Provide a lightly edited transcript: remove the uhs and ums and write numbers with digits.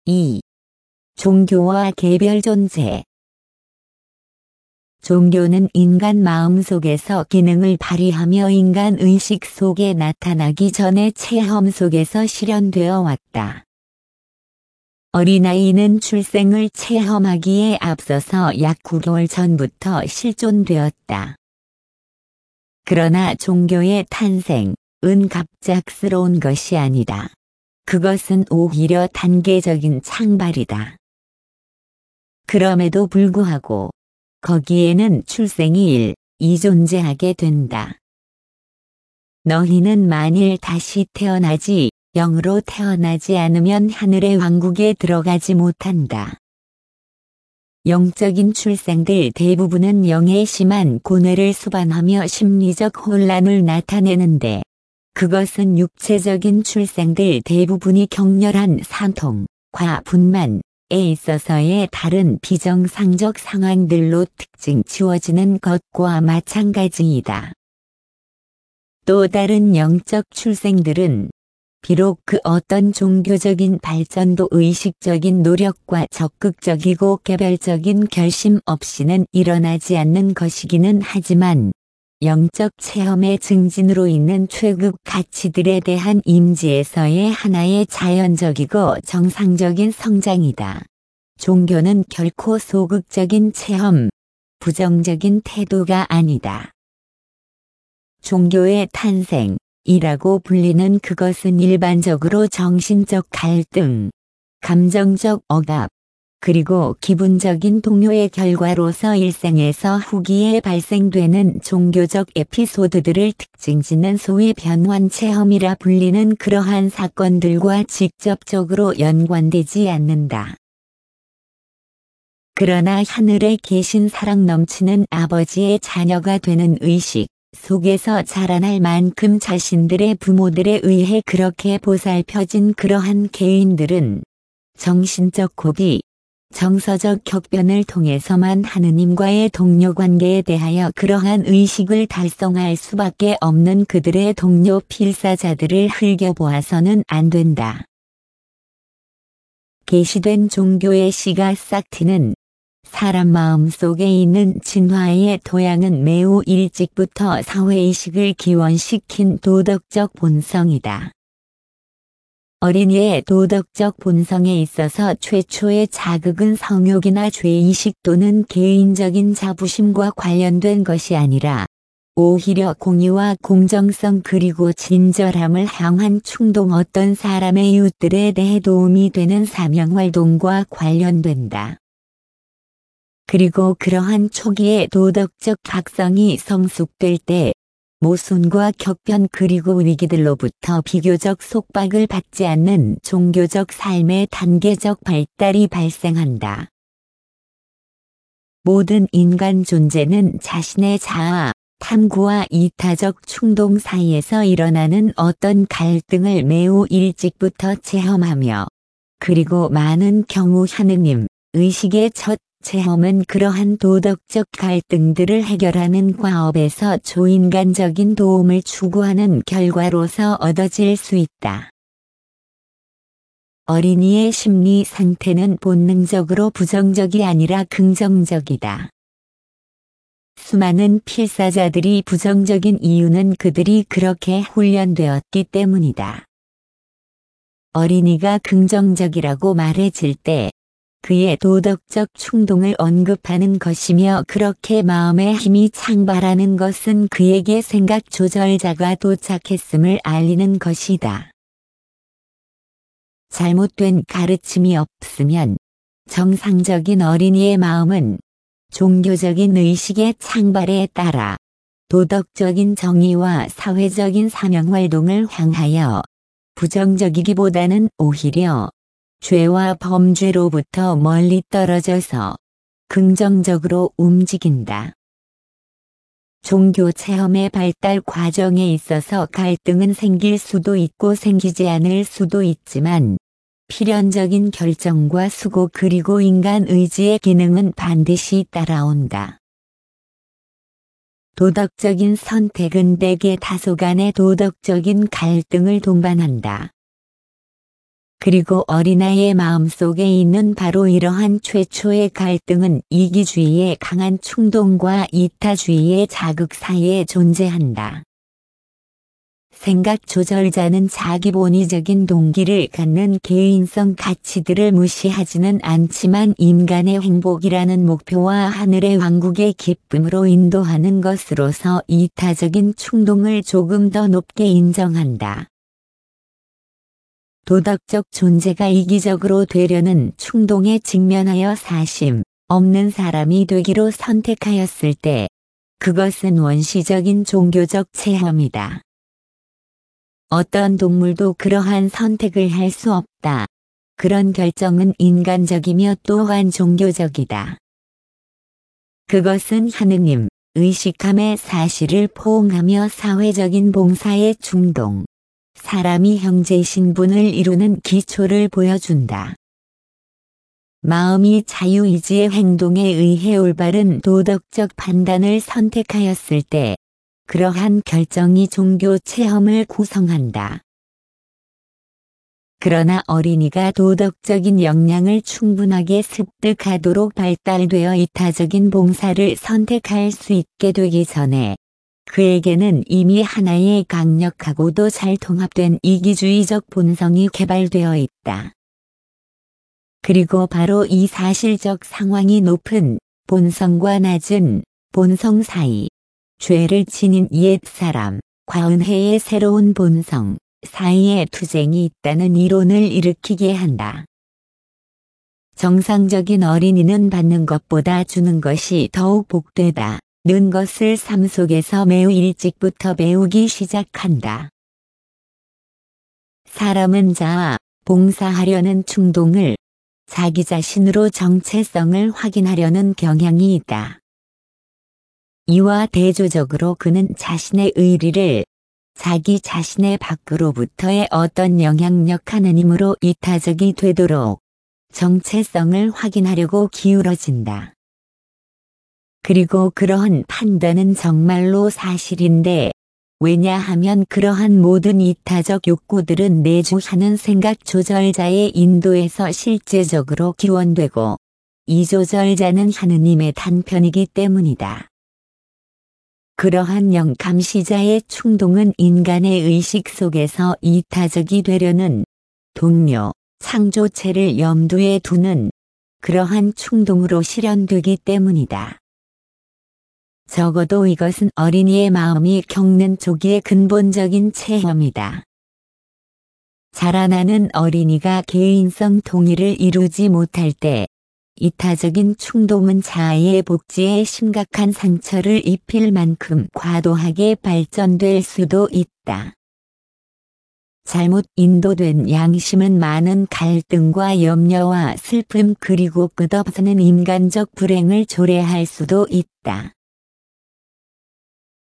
2. 종교와 개별 존재. 종교는 인간 마음 속에서 기능을 발휘하며 인간 의식 속에 나타나기 전에 체험 속에서 실현되어 왔다. 어린아이는 출생을 체험하기에 앞서서 약 9개월 전부터 실존되었다. 그러나 종교의 탄생은 갑작스러운 것이 아니다. 그것은 오히려 단계적인 창발이다. 그럼에도 불구하고 거기에는 출생이 1이 존재하게 된다. 너희는 만일 다시 태어나지 0으로 태어나지 않으면 하늘의 왕국에 들어가지 못한다. 영적인 출생들 대부분은 영의 심한 고뇌를 수반하며 심리적 혼란을 나타내는데 그것은 육체적인 출생들 대부분이 격렬한 산통과 분만에 있어서의 다른 비정상적 상황들로 특징 지워지는 것과 마찬가지이다. 또 다른 영적 출생들은 비록 그 어떤 종교적인 발전도 의식적인 노력과 적극적이고 개별적인 결심 없이는 일어나지 않는 것이기는 하지만 영적 체험의 증진으로 있는 최급 가치들에 대한 임지에서의 하나의 자연적이고 정상적인 성장이다. 종교는 결코 소극적인 체험, 부정적인 태도가 아니다. 종교의 탄생이라고 불리는 그것은 일반적으로 정신적 갈등, 감정적 억압, 그리고 기분적인 동요의 결과로서 일생에서 후기에 발생되는 종교적 에피소드들을 특징짓는 소위 변환 체험이라 불리는 그러한 사건들과 직접적으로 연관되지 않는다. 그러나 하늘에 계신 사랑 넘치는 아버지의 자녀가 되는 의식 속에서 자라날 만큼 자신들의 부모들에 의해 그렇게 보살펴진 그러한 개인들은 정신적 고비, 정서적 격변을 통해서만 하느님과의 동료관계에 대하여 그러한 의식을 달성할 수밖에 없는 그들의 동료 필사자들을 흘겨보아서는 안 된다. 계시된 종교의 씨가 싹 트는 사람 마음 속에 있는 진화의 토양은 매우 일찍부터 사회의식을 기원시킨 도덕적 본성이다. 어린이의 도덕적 본성에 있어서 최초의 자극은 성욕이나 죄의식 또는 개인적인 자부심과 관련된 것이 아니라 오히려 공의와 공정성 그리고 친절함을 향한 충동 어떤 사람의 이웃들에 대해 도움이 되는 사명활동과 관련된다. 그리고 그러한 초기의 도덕적 각성이 성숙될 때 모순과 격변 그리고 위기들로부터 비교적 속박을 받지 않는 종교적 삶의 단계적 발달이 발생한다. 모든 인간 존재는 자신의 자아, 탐구와 이타적 충동 사이에서 일어나는 어떤 갈등을 매우 일찍부터 체험하며 그리고 많은 경우 하느님, 의식의 첫 체험은 그러한 도덕적 갈등들을 해결하는 과업에서 초인간적인 도움을 추구하는 결과로서 얻어질 수 있다. 어린이의 심리 상태는 본능적으로 부정적이 아니라 긍정적이다. 수많은 필사자들이 부정적인 이유는 그들이 그렇게 훈련되었기 때문이다. 어린이가 긍정적이라고 말해질 때 그의 도덕적 충동을 언급하는 것이며 그렇게 마음의 힘이 창발하는 것은 그에게 생각 조절자가 도착했음을 알리는 것이다. 잘못된 가르침이 없으면 정상적인 어린이의 마음은 종교적인 의식의 창발에 따라 도덕적인 정의와 사회적인 사명활동을 향하여 부정적이기보다는 오히려 죄와 범죄로부터 멀리 떨어져서 긍정적으로 움직인다. 종교 체험의 발달 과정에 있어서 갈등은 생길 수도 있고 생기지 않을 수도 있지만 필연적인 결정과 수고 그리고 인간 의지의 기능은 반드시 따라온다. 도덕적인 선택은 대개 다소간의 도덕적인 갈등을 동반한다. 그리고 어린아이의 마음속에 있는 바로 이러한 최초의 갈등은 이기주의의 강한 충동과 이타주의의 자극 사이에 존재한다. 생각 조절자는 자기 본의적인 동기를 갖는 개인성 가치들을 무시하지는 않지만 인간의 행복이라는 목표와 하늘의 왕국의 기쁨으로 인도하는 것으로서 이타적인 충동을 조금 더 높게 인정한다. 도덕적 존재가 이기적으로 되려는 충동에 직면하여 사심 없는 사람이 되기로 선택하였을 때 그것은 원시적인 종교적 체험이다. 어떤 동물도 그러한 선택을 할 수 없다. 그런 결정은 인간적이며 또한 종교적이다. 그것은 하느님, 의식함의 사실을 포옹하며 사회적인 봉사의 중동, 사람이 형제 신분을 이루는 기초를 보여준다. 마음이 자유의지의 행동에 의해 올바른 도덕적 판단을 선택하였을 때 그러한 결정이 종교 체험을 구성한다. 그러나 어린이가 도덕적인 역량을 충분하게 습득하도록 발달되어 이타적인 봉사를 선택할 수 있게 되기 전에 그에게는 이미 하나의 강력하고도 잘 통합된 이기주의적 본성이 개발되어 있다. 그리고 바로 이 사실적 상황이 높은 본성과 낮은 본성 사이, 죄를 지닌 옛사람, 과은혜의 새로운 본성 사이에 투쟁이 있다는 이론을 일으키게 한다. 정상적인 어린이는 받는 것보다 주는 것이 더욱 복되다. 는 것을 삶 속에서 매우 일찍부터 배우기 시작한다. 사람은 자아, 봉사하려는 충동을, 자기 자신으로 정체성을 확인하려는 경향이 있다. 이와 대조적으로 그는 자신의 의리를 자기 자신의 밖으로부터의 어떤 영향력 하느님으로 이타적이 되도록 정체성을 확인하려고 기울어진다. 그리고 그러한 판단은 정말로 사실인데, 왜냐하면 그러한 모든 이타적 욕구들은 내주하는 생각 조절자의 인도에서 실제적으로 기원되고, 이 조절자는 하느님의 단편이기 때문이다. 그러한 영감시자의 충동은 인간의 의식 속에서 이타적이 되려는 동료, 창조체를 염두에 두는 그러한 충동으로 실현되기 때문이다. 적어도 이것은 어린이의 마음이 겪는 조기의 근본적인 체험이다. 자라나는 어린이가 개인성 통일을 이루지 못할 때 이타적인 충동은 자아의 복지에 심각한 상처를 입힐 만큼 과도하게 발전될 수도 있다. 잘못 인도된 양심은 많은 갈등과 염려와 슬픔 그리고 끝없는 인간적 불행을 초래할 수도 있다.